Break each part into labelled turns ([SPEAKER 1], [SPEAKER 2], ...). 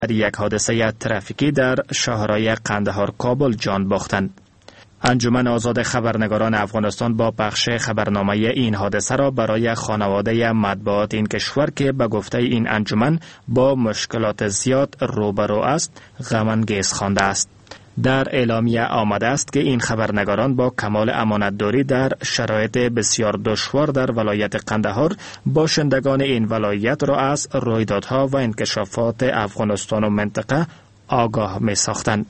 [SPEAKER 1] در یک حادثه ترافیکی در شاهراه قندهار کابل جان باختند. انجمن آزاد خبرنگاران افغانستان با پخش خبرنامه این حادثه را برای خانواده مطبوعات این کشور که به گفته این انجمن با مشکلات زیاد روبرو است غم انگیز خوانده است. در اعلامیه آمده است که این خبرنگاران با کمال امانتداری در شرایط بسیار دشوار در ولایت قندهار باشندگان این ولایت را از رویدادها و انکشافات افغانستان و منطقه آگاه می ساختند.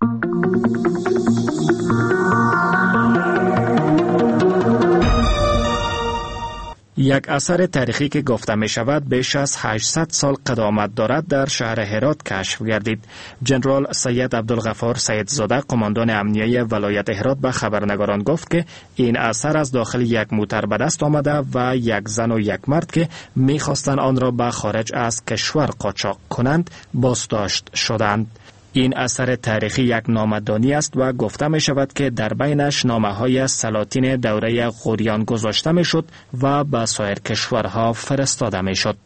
[SPEAKER 1] یک اثر تاریخی که گفته می شود بیش از 800 سال قدامت دارد در شهر هرات کشف گردید. جنرال سید عبدالغفار سیدزاده قماندان امنیه ولایت هرات به خبرنگاران گفت که این اثر از داخل یک موتر به دست آمده و یک زن و یک مرد که می خواستند آن را به خارج از کشور قاچاق کنند بازداشت شدند. این اثر تاریخی یک نامه‌دانی است و گفته می شود که در بینش نامه‌های سلاطین دوره غوریان گذاشته می شد و به سایر کشورها فرستاده می شد.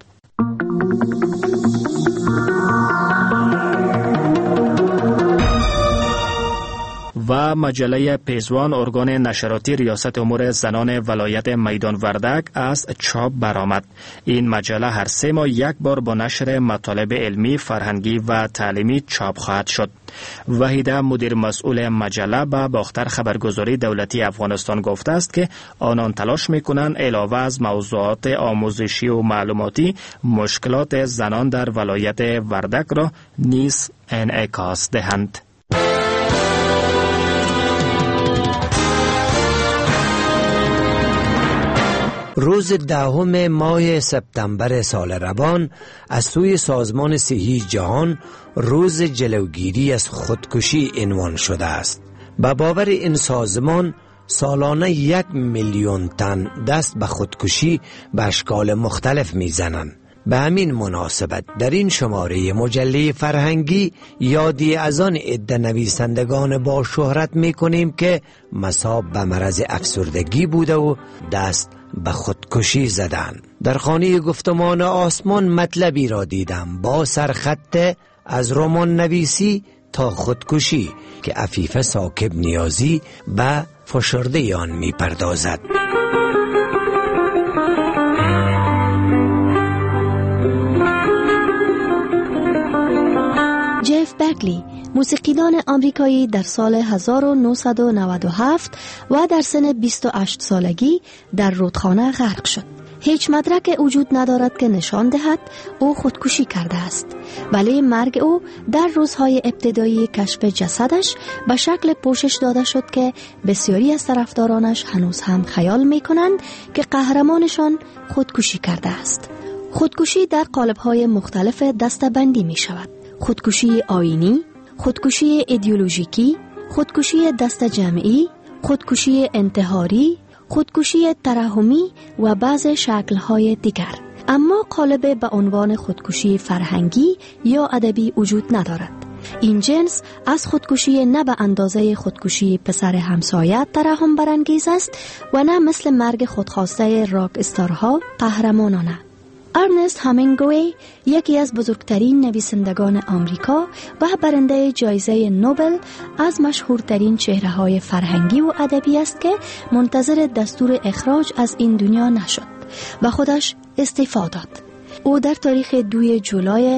[SPEAKER 1] و مجله پیزوان ارگان نشراتی ریاست امور زنان ولایت میدان وردک از چاپ برآمد. این مجله هر 3 ماه یک بار با نشر مطالب علمی، فرهنگی و تعلیمی چاپ خواهد شد. وحیده مدیر مسئول مجله به باختر خبرگزاری دولتی افغانستان گفته است که آنان تلاش می‌کنند علاوه از موضوعات آموزشی و معلوماتی مشکلات زنان در ولایت وردک را نیز انعکاس دهند.
[SPEAKER 2] روز 10 ماه سپتامبر سال روان از سوی سازمان صحی جهان روز جلوگیری از خودکشی عنوان شده است. به باور این سازمان سالانه 1 میلیون تن دست به خودکشی به اشکال مختلف میزنند. به همین مناسبت در این شماره مجله فرهنگی یادی از آن عده نویسندگان با شهرت میکنیم که مصاب به مرض افسردگی بوده و دست به خودکشی زدن. در خانه گفتمان آسمان مطلبی را دیدم با سرخط از رمان نویسی تا خودکشی که عفیف ثاقب نیازی به فشرده آن می پردازد.
[SPEAKER 3] جف بکلی موسیقیدان آمریکایی در سال 1997 و در سن 28 سالگی در رودخانه غرق شد. هیچ مدرک وجود ندارد که نشان دهد او خودکشی کرده است، ولی مرگ او در روزهای ابتدایی کشف جسدش به شکل پوشش داده شد که بسیاری از طرفدارانش هنوز هم خیال می کنند که قهرمانشان خودکشی کرده است. خودکشی در قالب‌های مختلف دسته‌بندی می شود: خودکشی آیینی، خودکشی ایدئولوژیکی، خودکشی دست جمعی، خودکشی انتحاری، خودکشی ترحمی و بعض شکل‌های دیگر. اما قالب به عنوان خودکشی فرهنگی یا ادبی وجود ندارد. این جنس از خودکشی نه به اندازه خودکشی پسر همسایه ترحم برانگیز است و نه مثل مرگ خودخواسته راک استارها قهرمانانه. ارنست همینگوی یکی از بزرگترین نویسندگان آمریکا و برنده جایزه نوبل از مشهورترین چهره‌های فرهنگی و ادبی است که منتظر دستور اخراج از این دنیا نشد و خودش استعفا داد. او در تاریخ 2 جولای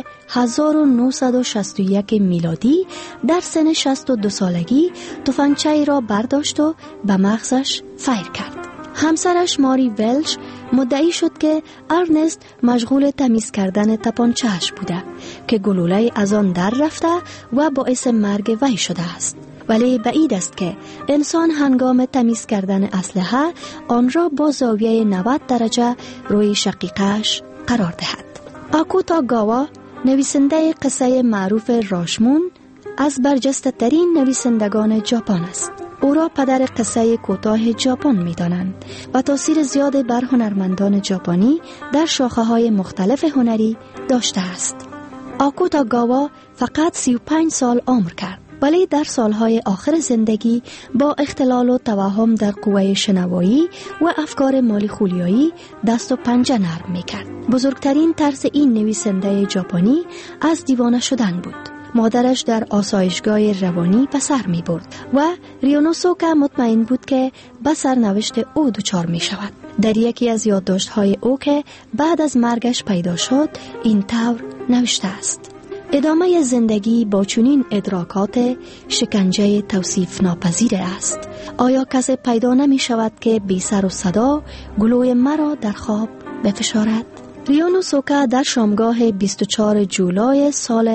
[SPEAKER 3] 1961 میلادی در سن 62 سالگی تفنگچه‌ای را برداشت و به مغزش فیر کرد. همسرش ماری ولش مدعی شد که ارنست مشغول تمیز کردن تپانچه‌اش بوده که گلوله از آن در رفته و باعث مرگ وی شده است. ولی بعید است که انسان هنگام تمیز کردن اسلحه آن را با زاویه 90 درجه روی شقیقه‌اش قرار دهد. آکوتا گاوا نویسنده قصه معروف راشمون از برجسته ترین نویسندگان ژاپن است. او را پدر قصه کوتاه ژاپن می‌دانند و تاثیر زیاد بر هنرمندان ژاپنی در شاخه‌های مختلف هنری داشته است. آکوتا گاوا فقط 35 سال عمر کرد ولی در سالهای آخر زندگی با اختلال و توهم در قوه شنوایی و افکار مالی خولیایی دست و پنجه نرم میکرد. بزرگترین ترس این نویسنده ژاپنی از دیوانه شدن بود. مادرش در آسایشگاه روانی به سر می برد و ریونوسوکا مطمئن بود که به سرنوشت او دچار می شود. در یکی از یادداشت‌های او که بعد از مرگش پیدا شد این طور نوشته است: ادامه زندگی با چنین ادراکات شکنجه توصیف ناپذیر است. آیا کسی پیدا نمی شود که بی سر و صدا گلوی مرا در خواب بفشارد؟ ریونوسوکا در شامگاه 24 جولای سال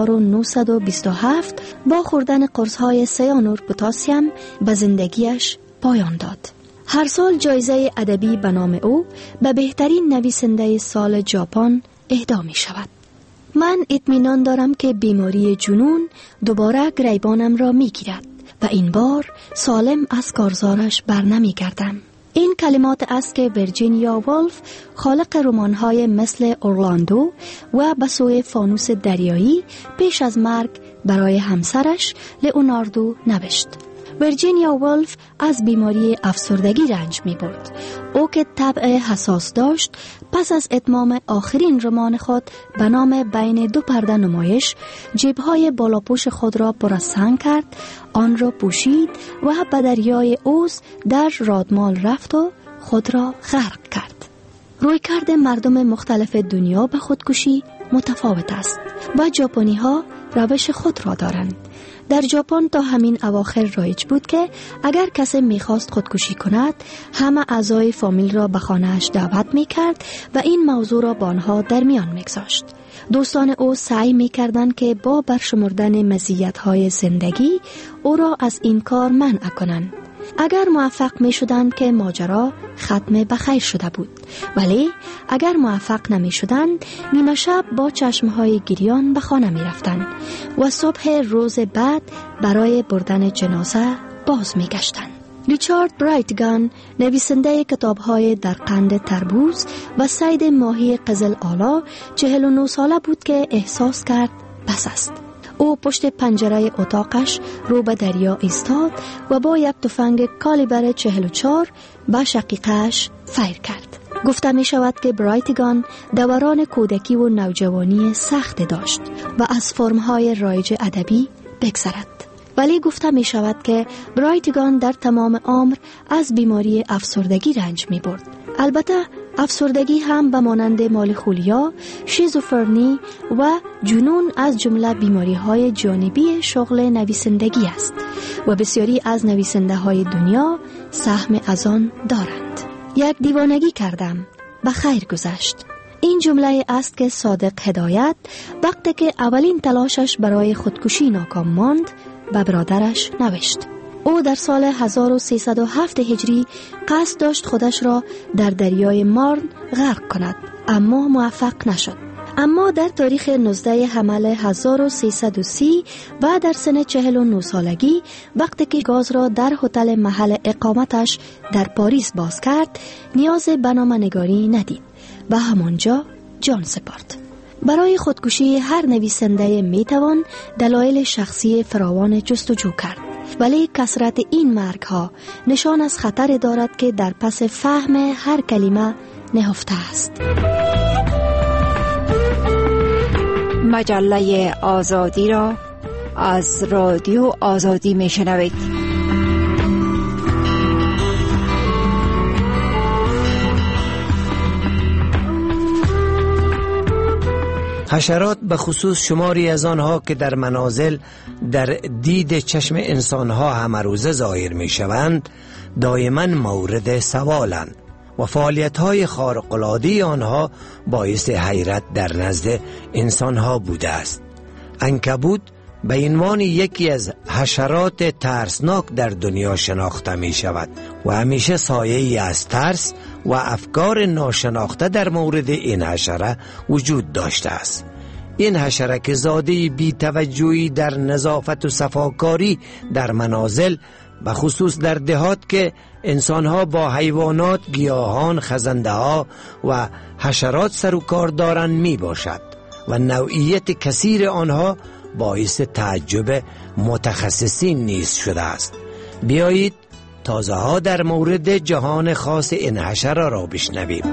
[SPEAKER 3] 1927 با خوردن قرص‌های سیانور پتاسیم به زندگیش پایان داد. هر سال جایزه ادبی به نام او به بهترین نویسنده سال ژاپن اهدا می شود. من اطمینان دارم که بیماری جنون دوباره گریبانم را می گیرد و این بار سالم از کارزارش بر نمی گردم. این کلمات است که ویرجینیا وولف، خالق رمان‌های مثل اورلاندو و به سوی فانوس دریایی، پیش از مرگ برای همسرش لئوناردو نوشت. ویرجینیا وولف از بیماری افسردگی رنج می برد. او که طبع حساس داشت پس از اتمام آخرین رمان خود به نام بین دو پرده نمایش جیب‌های بالاپوش خود را پر از سنگ کرد، آن را پوشید و به دریای اوز در رادمال رفت و خود را غرق کرد. رویکرد مردم مختلف دنیا به خودکشی متفاوت است و ژاپنی‌ها روش خود را دارند. در ژاپن تا همین اواخر رایج بود که اگر کسی میخواست خودکشی کند همه اعضای فامیل را به خانه‌اش دعوت میکرد و این موضوع را با آنها در میان میگذاشت. دوستان او سعی میکردند که با برشمردن مزیت‌های زندگی او را از این کار منع کنند. اگر موفق می شدند که ماجرا ختم بخیر شده بود، ولی اگر موفق نمی شدند نیمه شب با چشمهای گریان به خانه می رفتند و صبح روز بعد برای بردن جنازه باز می گشتند. ریچارد برایتگان، نویسنده کتاب‌های در قند تربوز و صید ماهی قزل آلا، 49 ساله بود که احساس کرد بس است. او پشت پنجره اتاقش رو به دریا ایستاد و با یک تفنگ کالیبر 44 به شقیقه‌اش فیر کرد. گفته می شود که برایتگان دوران کودکی و نوجوانی سخت داشت و از فرم‌های رایج ادبی بگذرد. ولی گفته می شود که برایتگان در تمام عمر از بیماری افسردگی رنج می برد. البته افسردگی هم به مانند مالخولیا، شیزوفرنی و جنون از جمله بیماری‌های جانبی شغل نویسندگی است و بسیاری از نویسنده‌های دنیا سهم از آن دارند. یک دیوانگی کردم، به خیر گذشت. این جمله است که صادق هدایت وقتی که اولین تلاشش برای خودکشی ناکام ماند به برادرش نوشت. او در سال 1307 هجری قصد داشت خودش را در دریای مارن غرق کند، اما موفق نشد. اما در تاریخ 19 حمل 1330 و در سن 49 سالگی وقتی که گاز را در هتل محل اقامتش در پاریس باز کرد، نیاز به نامه‌نگاری ندید و همانجا جان سپرد. برای خودکشی هر نویسنده میتوان دلایل شخصی فراوان جستجو کرد، ولی کثرت این مرگ ها نشان از خطر دارد که در پس فهم هر کلمه نهفته است.
[SPEAKER 4] مجله آزادی را از رادیو آزادی میشنوید.
[SPEAKER 2] حشرات به خصوص شماری از آنها که در منازل در دید چشم انسانها همه روزه ظاهر می شوند دائما مورد سوالند و فعالیت‌های خارق‌العاده آنها باعث حیرت در نزد انسانها بوده است. عنکبوت به عنوان یکی از حشرات ترسناک در دنیا شناخته می شود و همیشه سایه‌ای از ترس و افکار ناشناخته در مورد این حشره وجود داشته است. این حشره که زاده بی توجهی در نظافت و صفاکاری در منازل به خصوص در دهات که انسانها با حیوانات، گیاهان، خزنده‌ها و حشرات سر و کار دارند می باشد و نوعیت کثیر آنها باعث تعجب متخصصین نیز شده است. بیایید تازه ها در مورد جهان خاص این حشره را بشنویم.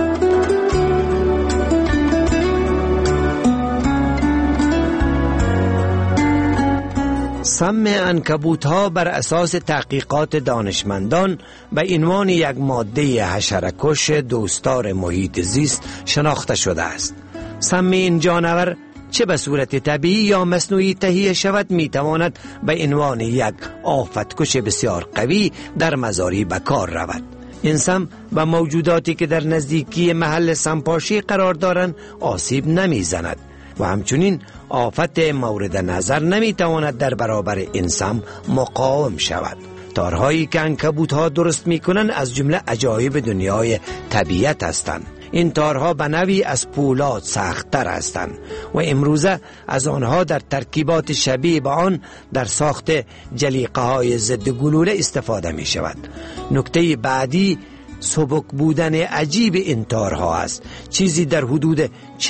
[SPEAKER 2] سم عنکبوت ها بر اساس تحقیقات دانشمندان به عنوان یک ماده حشره‌کش دوستدار محیط زیست شناخته شده است. سم این جانور چه به صورت طبیعی یا مصنوعی تهیه شود می تواند به عنوان یک آفتکش بسیار قوی در مزاری به کار رود. این سم به موجوداتی که در نزدیکی محل سمپاشی قرار دارند آسیب نمی زند و همچنین آفت مورد نظر نمی تواند در برابر این سم مقاوم شود. تارهایی که عنکبوت ها درست می کنند از جمله عجایب دنیای طبیعت هستند. این تارها به نوعی از پولاد سخت‌تر هستند و امروزه از آنها در ترکیبات شبیه به آن در ساخت جلیقه های ضد گلوله استفاده می شود. نکته بعدی سبک بودن عجیب این تارها است. چیزی در حدود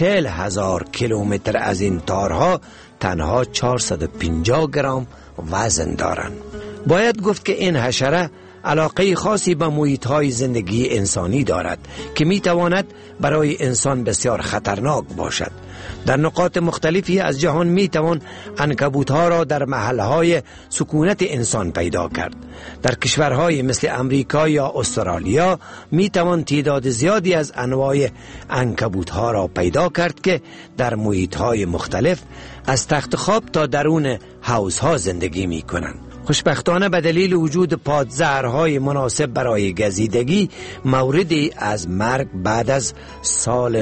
[SPEAKER 2] 40,000 کیلومتر از این تارها تنها 450 گرم وزن دارند. باید گفت که این حشره علاقه خاصی به محیط‌های زندگی انسانی دارد که می‌تواند برای انسان بسیار خطرناک باشد. در نقاط مختلفی از جهان می‌توان عنکبوت‌ها را در محل‌های سکونت انسان پیدا کرد. در کشورهای مثل امریکا یا استرالیا می‌توان تعداد زیادی از انواع عنکبوت‌ها را پیدا کرد که در محیط‌های مختلف از تخت خواب تا درون حوض‌ها زندگی می‌کنند. خوشبختانه به دلیل وجود پادزهرهای مناسب برای گزیدگی موردی از مرگ بعد از سال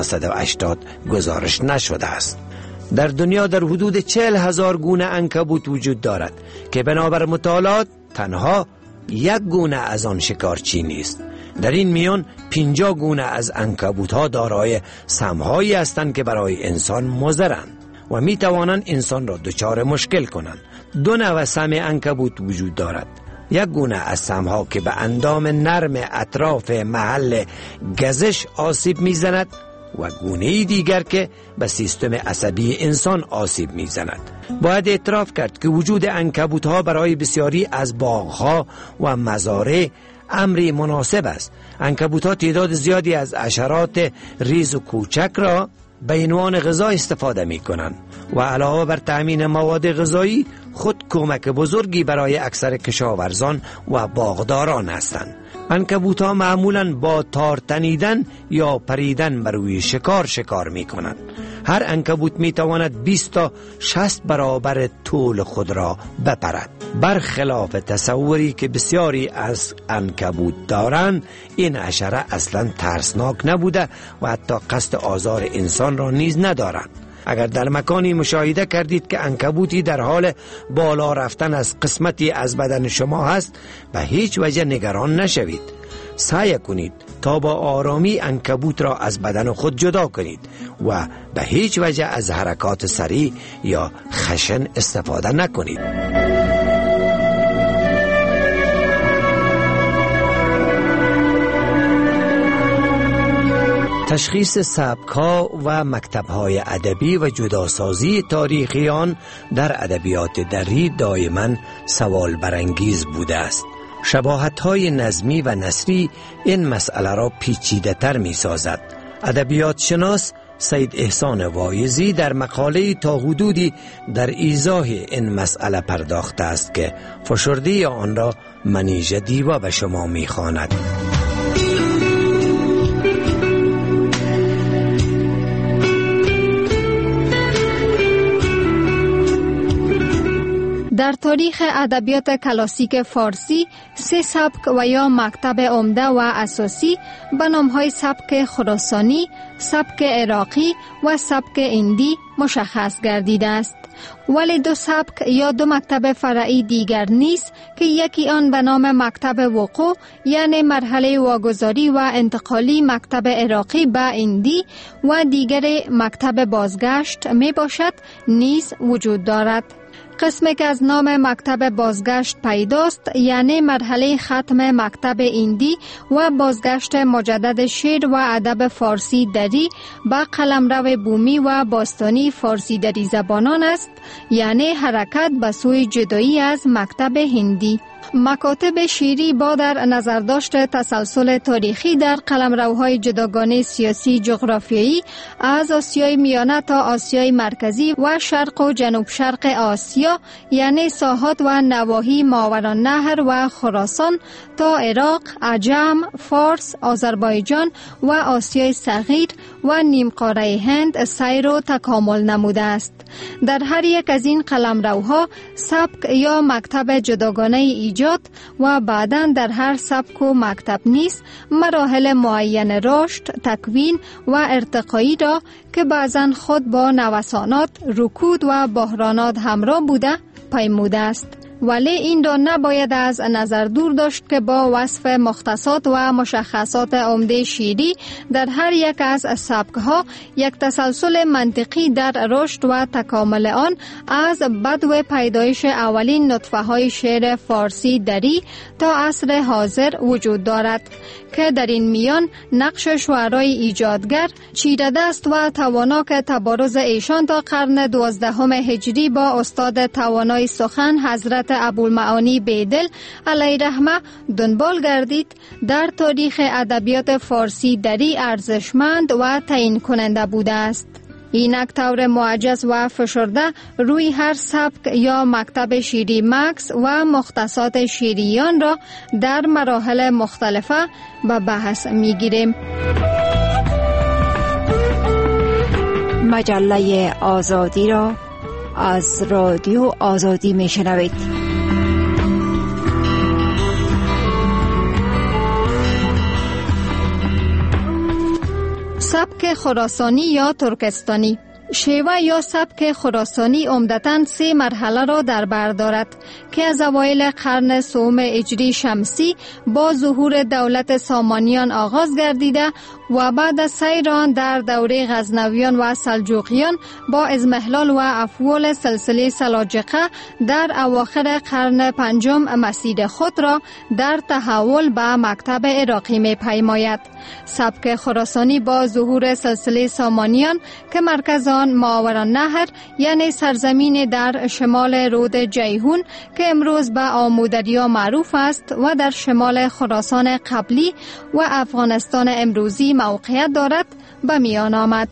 [SPEAKER 2] 1980 گزارش نشده است. در دنیا در حدود 40,000 گونه عنکبوت وجود دارد که بنابر مطالعات تنها یک گونه از آن شکارچی نیست. در این میان 50 گونه از عنکبوت‌ها دارای سم‌هایی هستند که برای انسان مضرند و می توانند انسان را دچار مشکل کنند. 2 نوع سم عنکبوت وجود دارد. یک گونه از سمها که به اندام نرم اطراف محل گزش آسیب میزند و گونه دیگر که به سیستم عصبی انسان آسیب میزند. باید اعتراف کرد که وجود عنکبوت‌ها برای بسیاری از باغ‌ها و مزارع امری مناسب است. عنکبوت‌ها تعداد زیادی از حشرات ریز و کوچک را به عنوان غذا استفاده می کنند و علاوه بر تأمین مواد غذایی خود کمک بزرگی برای اکثر کشاورزان و باغداران هستند. عنکبوت‌ها معمولاً با تار تنیدن یا پریدن بر روی شکار می کنند. هر عنکبوت می تواند 20 تا 60 برابر طول خود را بپرد. برخلاف تصوری که بسیاری از عنکبوت دارند، این حشره اصلاً ترسناک نبوده و حتی قصد آزار انسان را نیز ندارند. اگر در مکانی مشاهده کردید که عنکبوتی در حال بالا رفتن از قسمتی از بدن شما هست، به هیچ وجه نگران نشوید. سعی کنید تا با آرامی عنکبوت را از بدن خود جدا کنید و به هیچ وجه از حرکات سریع یا خشن استفاده نکنید. تشخیص سبک‌ها و مکتب‌های ادبی و جداسازی تاریخیان در ادبیات دری دائما سوال برانگیز بوده است. شباهت‌های نظمی و نثری این مسئله را پیچیده‌تر می‌سازد. ادبیات شناس سید احسان واعظی در مقاله تا حدودی در ایضاح این مسئله پرداخته است که فشرده آن را منیژه دیوا به شما می‌خواند.
[SPEAKER 5] در تاریخ ادبیات کلاسیک فارسی 3 سبک و یا مکتب عمده و اساسی به نام‌های سبک خراسانی، سبک عراقی و سبک هندی مشخص گردیده است. ولی 2 سبک یا 2 مکتب فرعی دیگر نیست که یکی آن به نام مکتب وقوع یعنی مرحله واگذاری و انتقالی مکتب عراقی به هندی و دیگر مکتب بازگشت می باشد نیز وجود دارد. قسمی که از نام مکتب بازگشت پیداست یعنی مرحله ختم مکتب هندی و بازگشت مجدد شعر و ادب فارسی در دری به قلمرو بومی و باستانی فارسی دری زبانان است، یعنی حرکت به سوی جدایی از مکتب هندی. مکاتب شیری با در نظر داشت تسلسل تاریخی در قلمروهای جداگانه سیاسی جغرافیایی از آسیای میانه تا آسیای مرکزی و شرق و جنوب شرق آسیا، یعنی ساحات و نواحی ماوراءالنهر و خراسان تا عراق، عجم، فارس، آذربایجان و آسیای صغیر و نیمقاره هند سیر و تکامل نموده است. در هر یک از این قلمروها سبک یا مکتب جداگانه ایجاد و بعداً در هر سبک و مکتب نیز مراحل معین رشد، تکوین و ارتقایی را که بعضاً خود با نوسانات، رکود و بحرانات همراه بوده پیموده است. ولی این را نباید از نظر دور داشت که با وصف مختصات و مشخصات عمده شیری در هر یک از سبکها یک تسلسل منطقی در رشد و تکامل آن از بدو پیدایش اولین نطفه های شعر فارسی دری تا عصر حاضر وجود دارد که در این میان نقش شعرای ایجادگر چیره دست و توانا که تبارز ایشان تا قرن 12 هجری با استاد توانای سخن حضرت ابوالمعانی بیدل علیه رحمه دنبال گردید، در تاریخ ادبیات فارسی دری ارزشمند و تعیین کننده بوده است. اینک طور معجز و فشرده روی هر سبک یا مکتب شیری مکس و مختصات شیریان را در مراحل مختلفه به بحث میگیریم.
[SPEAKER 4] مجله آزادی را از رادیو آزادی میشنوید.
[SPEAKER 5] سبک خراسانی یا ترکستانی. شیوه یا سبک خراسانی عمدتاً 3 مرحله را در بر دارد که از اوایل قرن سوم هجری شمسی با ظهور دولت سامانیان آغاز گردیده و بعد از سیر آن در دوره غزنویان و سلجوقیان با اضمحلال و افول سلسله سلاجقه در اواخر قرن 5 مسیر خود را در تحول به مکتب عراقی می پیماید. سبک خراسانی با ظهور سلسله سامانیان که مرکز آن ماوراءالنهر یعنی سرزمین در شمال رود جیهون که امروز به آمودریا معروف است و در شمال خراسان قبلی و افغانستان امروزی موقعیت دارد به میان آمد.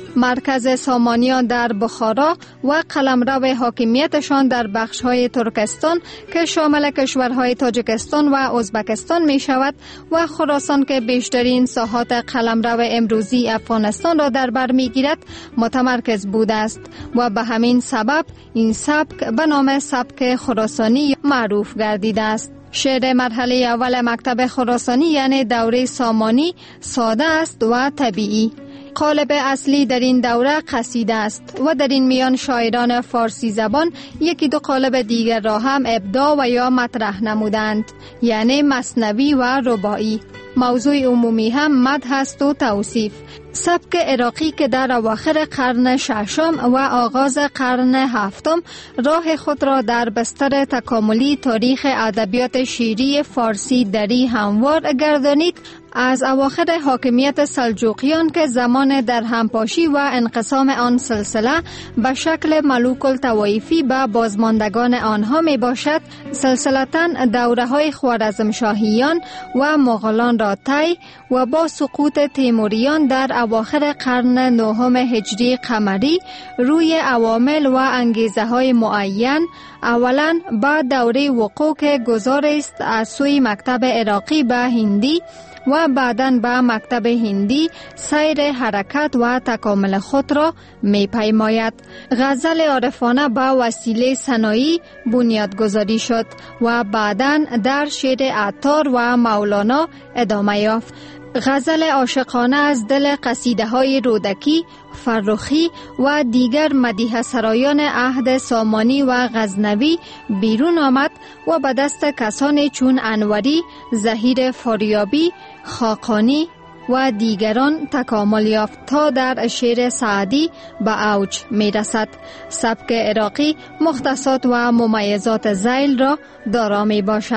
[SPEAKER 5] مرکز سامانیان در بخارا و قلمرو حاکمیتشان در بخش‌های ترکستان که شامل کشورهای تاجیکستان و ازبکستان می شود و خراسان که بیشترین ساحات قلمرو امروزی افغانستان را در بر می گیرد متمرکز بوده است و به همین سبب این سبک به نام سبک خراسانی معروف گردیده است. شعر مرحله اول مکتب خراسانی یعنی دوره سامانی ساده است و طبیعی. قالب اصلی در این دوره قصیده است و در این میان شاعران فارسی زبان یکی دو قالب دیگر را هم ابداع و یا مطرح نمودند، یعنی مثنوی و رباعی. موضوع عمومی هم مدح است و توصیف. سبک عراقی که در اواخر قرن 6 و آغاز قرن 7 راه خود را در بستر تکاملی تاریخ ادبیات شیری فارسی دری هموار گردانید، از اواخر حاکمیت سلجوقیان که زمان در همپاشی و انقسام آن سلسله به شکل ملوک الطوایفی به بازماندگان آنها می باشد، سلسلتاً دوره های خوارزمشاهیان و مغولان را طی و با سقوط تیموریان در اواخر قرن 9 هجری قمری روی عوامل و انگیزه های معین، اولاً بعد دوره وقوع که گذار است از سوی مکتب عراقی به هندی و بعداً به مکتب هندی سیر حرکت و تکامل خود را می پیماید. غزل عارفانه به وسیله سنایی بنیادگذاری شد و بعداً در شعر عطار و مولانا ادامه یافت. غزل عاشقانه از دل قصیده های رودکی، فرخی و دیگر مدیح سرایان عهد سامانی و غزنوی بیرون آمد و به دست کسانی چون انوری، ظهیر فاریابی، خاقانی و دیگران تکامل یافت تا در شعر سعدی به اوج می رسد. سبک عراقی مختصات و ممیزات ذیل را دارا می باشد.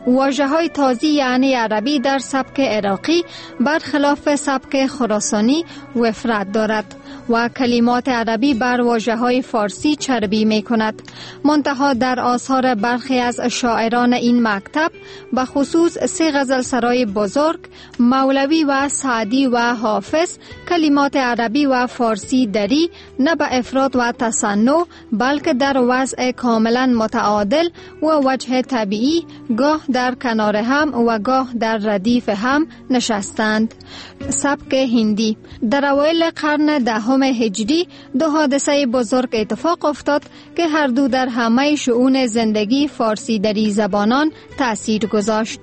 [SPEAKER 5] واژه‌های تازی یعنی عربی در سبک عراقی برخلاف سبک خراسانی وفرت دارد و کلمات عربی بر واژه‌های فارسی چربی می‌کند. منتها در آثار برخی از شاعران این مکتب به خصوص 3 غزلسرای بزرگ مولوی و سعدی و حافظ کلمات عربی و فارسی دری نه به افراد و تصنع بلکه در وضع کاملا متعادل و وجه طبیعی گاه در کنار هم و گاه در ردیف هم نشستند. سبک هندی در اوایل قرن 10 هجری 2 حادثه بزرگ اتفاق افتاد که هر دو در همه شؤون زندگی فارسی دری زبانان تأثیر گذاشت.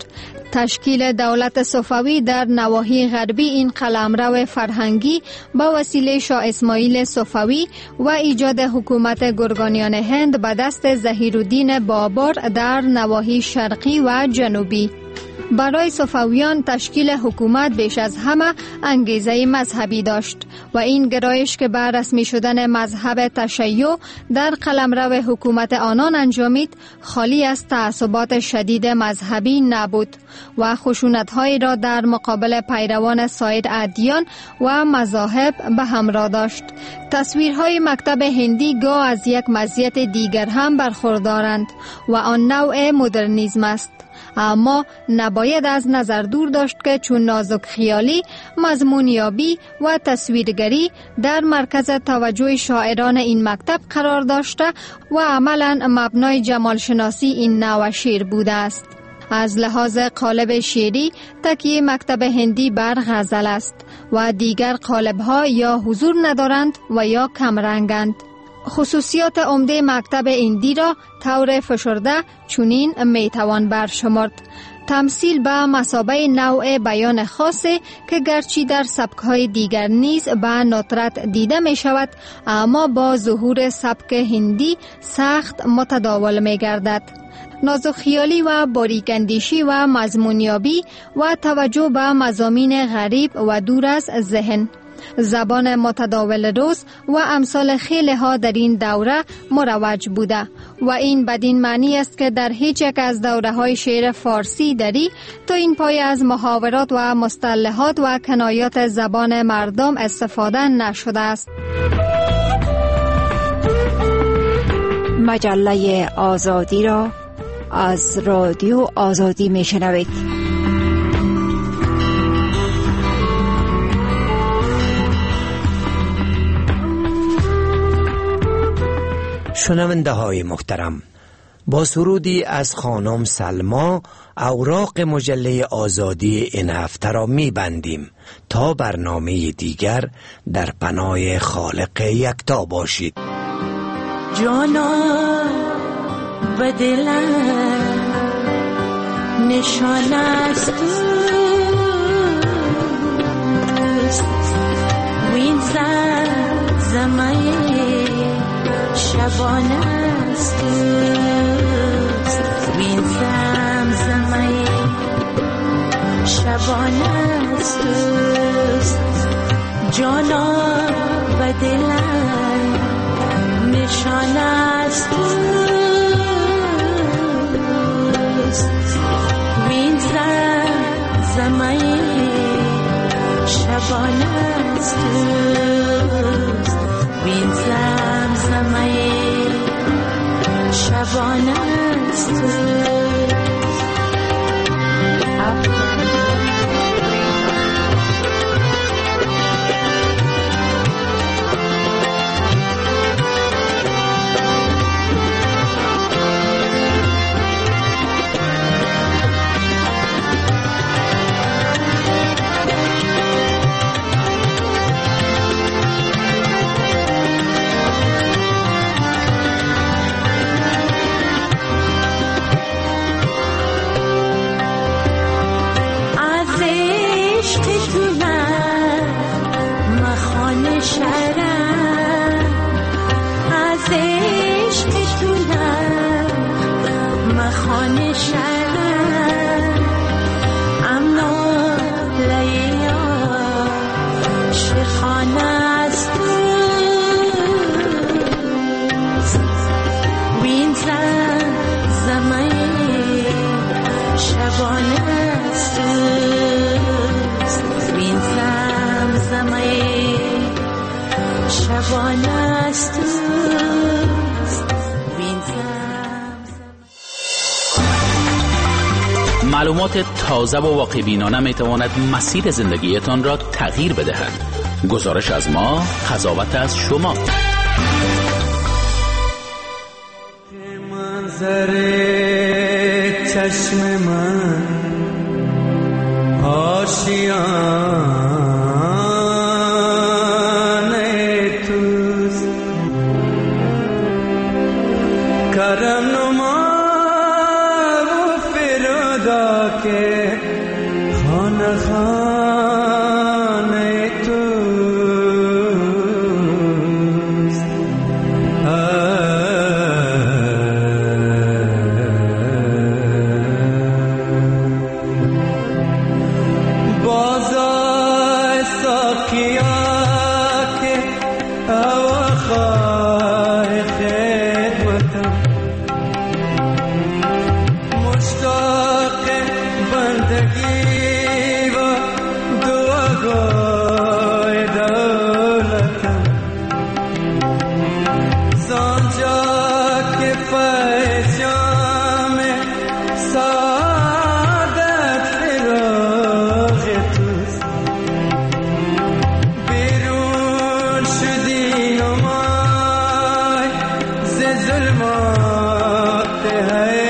[SPEAKER 5] تشکیل دولت صفوی در نواحی غربی این قلمرو فرهنگی با وسیله شاه اسماعیل صفوی و ایجاد حکومت گرگانیان هند به دست ظهیرالدین بابر در نواحی شرقی و جنوبی. برای صفویان تشکیل حکومت بیش از همه انگیزه مذهبی داشت و این گرایش که بر رسمی شدن مذهب تشیع در قلمرو حکومت آنان انجامید خالی از تعصبات شدید مذهبی نبود و خشونت‌هایی را در مقابل پیروان سایر ادیان و مذاهب به همراه داشت. تصویرهای مکتب هندی گاه از یک مزیت دیگر هم برخوردارند و آن نوع مدرنیسم است. اما نباید از نظر دور داشت که چون نازک خیالی، مضمونیابی و تصویرگری در مرکز توجه شاعران این مکتب قرار داشته و عملاً مبنای جمالشناسی این نوع شعر بوده است. از لحاظ قالب شعری تکیه مکتب هندی بر غزل است و دیگر قالب‌ها یا حضور ندارند و یا کمرنگند. خصوصیات عمده مکتب هندی را طور فشرده چنین میتوان برشمرد: تمثیل به مثابه نوع بیان خاصی که گرچه در سبک‌های دیگر نیز به ندرت دیده می شود، اما با ظهور سبک هندی سخت متداول می گردد. نازک خیالی و باریک‌اندیشی و مضمونیابی و توجه به مضامین غریب و دور از ذهن، زبان متداول روز و امثال خیلی ها در این دوره مروج بوده و این بدین معنی است که در هیچ یک از دوره های شعر فارسی دری تا این پای از محاورات و مصطلحات و کنایات زبان مردم استفاده نشده است.
[SPEAKER 4] مجله آزادی را از رادیو آزادی میشنوید.
[SPEAKER 2] شنونده های محترم، با سرودی از خانم سلما اوراق مجله آزادی این هفته را می بندیم تا برنامه دیگر در پناه خالق یکتا باشید.
[SPEAKER 6] جانا و دلم نشان است وین زمین شبان است وین زمزمه شبان است جانا و دلم نشان است وین زمزمه شبان است وین زمزمه شبانه است. عاشقان از توست.
[SPEAKER 7] معلومات تازه و واقع بینانه می تواند مسیر زندگیتان را تغییر بدهد. گزارش از ما، قضاوت از شما.
[SPEAKER 8] منظر چشم من آشیانه توست، کرم نما و فردا که خانه خانه توست. بازای ساقیا که اواخای خدمتم، مشتاق بندگی و دعاگوی دولتم، زانجا که فیض جام سعادت فراغ توست. بیرون شدی نمای ز ظلمات